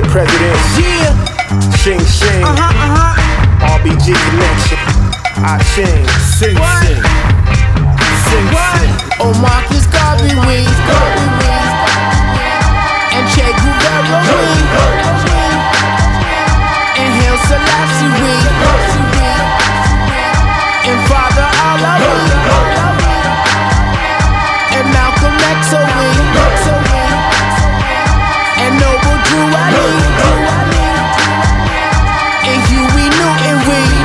presidents. Yeah. Shing Shing. RBG Connection. I Ching. Sing, What? sing. Sing, sing. Oh, Marcus Garvey Weed. And Che Guevara Weed. And Haile Selassie Weed. And Father Allah Weed. And Malcolm X Weed. And Noble Drew Ali. And Huey Newton Weed.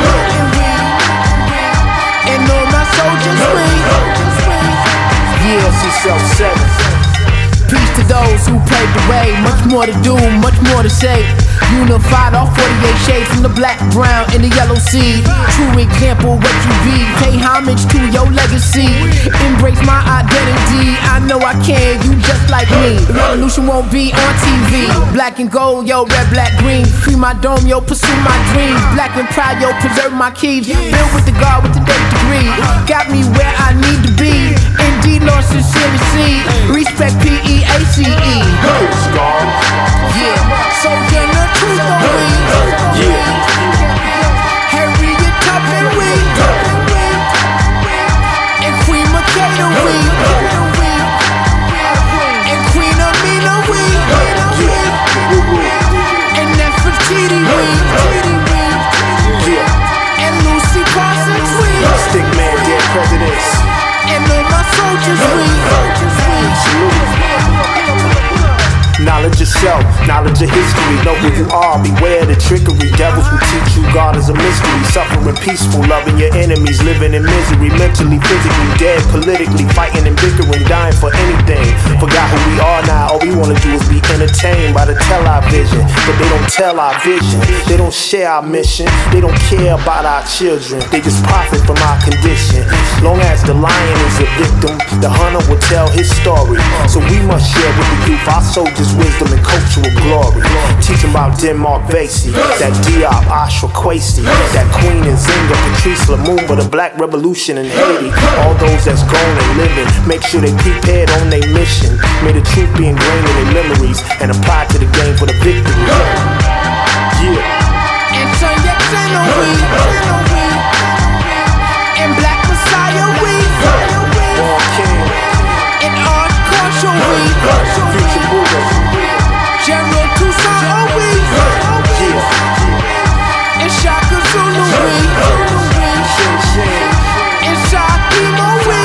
And all my soldiers Weed. Yeah, C7. Peace to those who paved the way. Much more to do, much more to say. Unified all 48 shades from the black, brown, and the yellow seed. True example what you be. Pay homage to your legacy. Embrace my identity. I know I can, you just like me. The revolution won't be on TV. Black and gold, yo, red, black, green. Free my dome, yo, pursue my dreams. Black and proud, yo, preserve my keys. Build with the God with the date degree. Got me where I need to be. Indeed, Lord, sincerely see. Respect PEACE. Yeah, soldier the truth on we. Yeah. Harriet Tubman we. And Queen Makeda we. And Queen Amina we. And Nefertiti we. And Lucy Parsons we. Stickman, dead presidents. And all my soldiers we. Knowledge of self, knowledge of history. Know who you are, beware the trickery. Devils will teach you God is a mystery. Suffering peaceful, loving your enemies. Living in misery, mentally, physically dead. Politically, fighting and bickering, dying for anything. Forgot who we are now, all we wanna do is be entertained by the television. But they don't tell our vision, they don't share our mission. They don't care about our children, they just profit from our condition. Long as the lion is a victim, the hunter will tell his story. So we must share with the youth our soldiers' wisdom and cultural glory. Teach them about Denmark Vesey, that Diop, Ashra Kwesi, that Queen Nzinga, Patrice Lumumba, the Black Revolution in Haiti. All those that's gone and living, make sure they prepared on their mission. May the truth be ingrained in their memories and applied to the game for the victory. Yeah. And Sun Yat-sen we. And Black Messiah we. Born King. And Arch Marshall we. Future Buddha. General Toussaint we. Yeah. And Shaka Zulu we. Shing Shing. And Shakima we.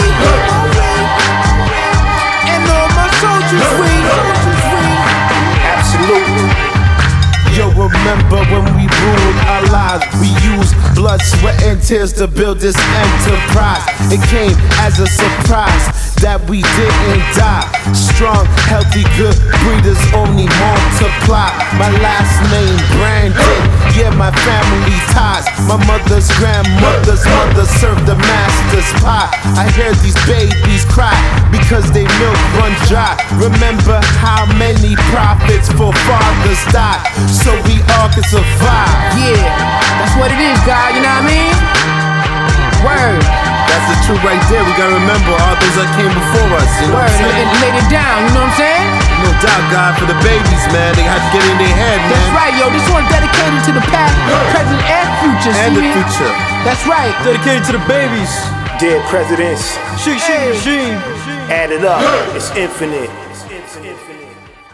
And all my soldiers we. Absolutely. Yo, remember when we ruled our lives? We used blood, sweat, and tears to build this enterprise. It came as a surprise that we didn't die. Strong, healthy, good breeders only multiply. My last name, Brandon, yeah, my family ties. My mother's grandmother's mother served the master's pie. I hear these babies cry because they milk run dry. Remember how many prophets for fathers died, so we all can survive. Yeah, that's what it is, God, you know what I mean? Word. That's the truth right there. We gotta remember all those that came before us. You know Word, what I'm saying? and laid it down, you know what I'm saying? No doubt, God, for the babies, man. They have to get in their head, man. That's right, yo, this one dedicated to the past, present, and future. And see the me? future. That's right. Dedicated to the babies. Dead presidents. Shing, shing, shing. Add it up, it's infinite.